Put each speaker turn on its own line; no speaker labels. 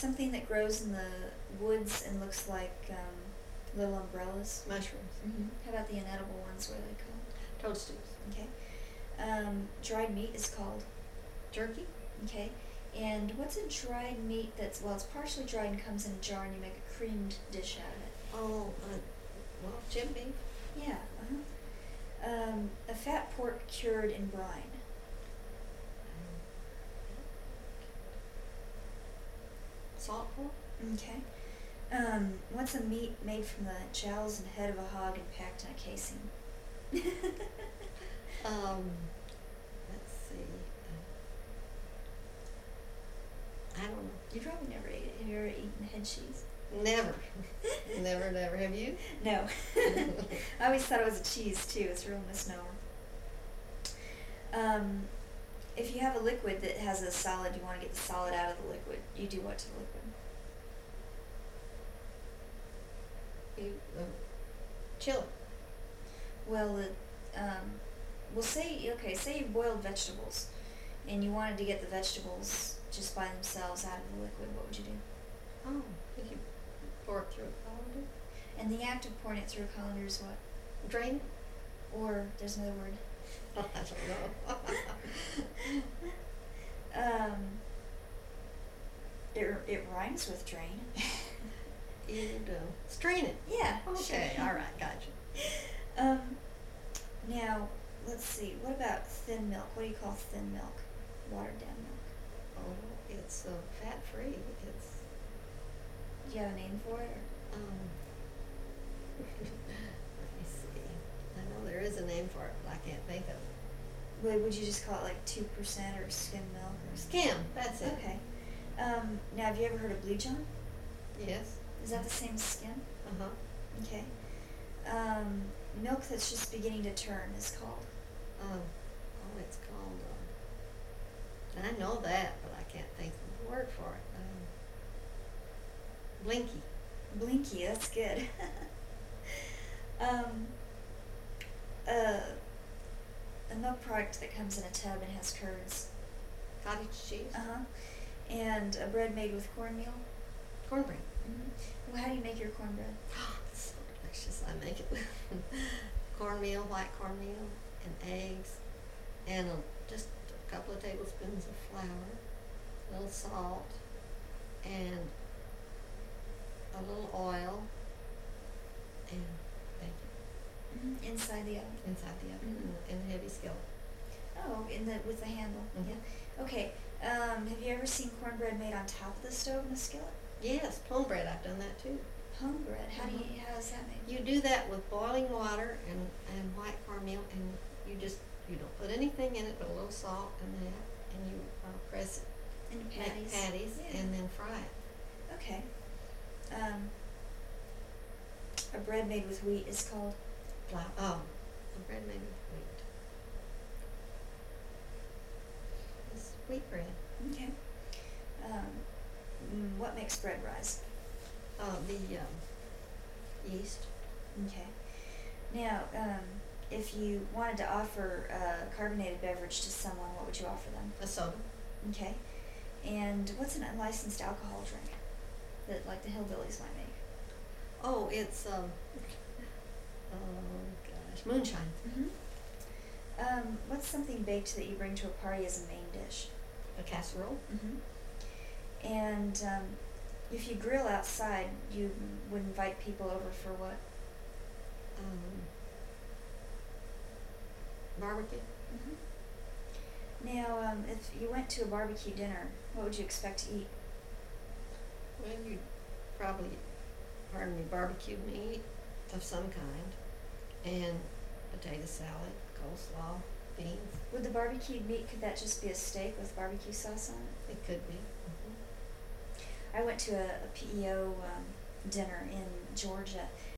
Something that grows in the woods and looks like little umbrellas.
Mushrooms.
How about the inedible ones? What are they called?
Toadstools.
Okay. Dried meat is called.
Jerky.
Okay. And what's a dried meat that's, well, it's partially dried and comes in a jar and you make a creamed dish out of it?
Oh, well, chip beef.
Yeah. A fat pork cured in brine.
Salt pork.
Okay. What's a meat made from the jowls and head of a hog and packed in a casing?
Let's see. I don't know.
You probably never ate it. Have you ever eaten head cheese?
Never. Never. Have you?
No. I always thought it was a cheese too. It's a real misnomer. If you have a liquid that has a solid, you want to get the solid out of the liquid. You do what to the liquid?
You chill it.
Well, say you boiled vegetables, and you wanted to get the vegetables just by themselves out of the liquid. What would you do?
Oh, you could pour it through a colander.
And the act of pouring it through a colander is what?
Drain it.
Or there's another word.
I don't know.
It rhymes with drain.
Strain it.
Yeah.
Okay.
Sure.
All right. Gotcha.
Now let's see. What about thin milk? What do you call thin milk? Watered down milk.
Oh, it's fat free. It's
Do you have a name for it? Or?
let me see. I know there is a name for it, but I can't think of it.
Would you just call it like 2% or skim milk or something?
Skim. That's it.
Okay. Now have you ever heard of Blue John?
Yes.
Is that the same as skim?
Uh-huh.
Okay. Milk that's just beginning to turn is called.
It's called. I know that, but I can't think of the word for it. Blinky.
Blinky, that's good. A milk product that comes in a tub and has curds.
Cottage cheese.
And a bread made with cornmeal.
Cornbread.
Well, how do you make your cornbread?
Oh, it's so delicious. I make it with cornmeal, white cornmeal, and eggs, and just a couple of tablespoons of flour, a little salt, and a little oil, and bacon.
Inside the oven.
Inside the oven, in a heavy skillet.
Oh, with the handle.
Mhm.
Yeah. Okay. Have you ever seen cornbread made on top of the stove in a skillet?
Yes, home bread. I've done that too.
Home bread. How is that made?
You do that with boiling water and white cornmeal, and you don't put anything in it but a little salt and that, and you press it,
Into
make
patties.
patties,
Yeah.
and then fry it.
Okay. A bread made with wheat is called.
A bread made with wheat. It's wheat bread.
Okay. What makes bread rise?
The yeast.
Okay. Now, if you wanted to offer a carbonated beverage to someone, what would you offer them?
A soda.
Okay. And what's an unlicensed alcohol drink that, like, the hillbillies might make?
Oh, it's moonshine.
What's something baked that you bring to a party as a main dish?
A casserole.
And if you grill outside, you would invite people over for what?
Barbecue.
Now, if you went to a barbecue dinner, what would you expect to eat?
Well, you'd probably, barbecue meat of some kind, and potato salad, coleslaw, beans.
Would the barbecued meat, could that just be a steak with barbecue sauce on it?
It could be.
I went to a PEO dinner in Georgia,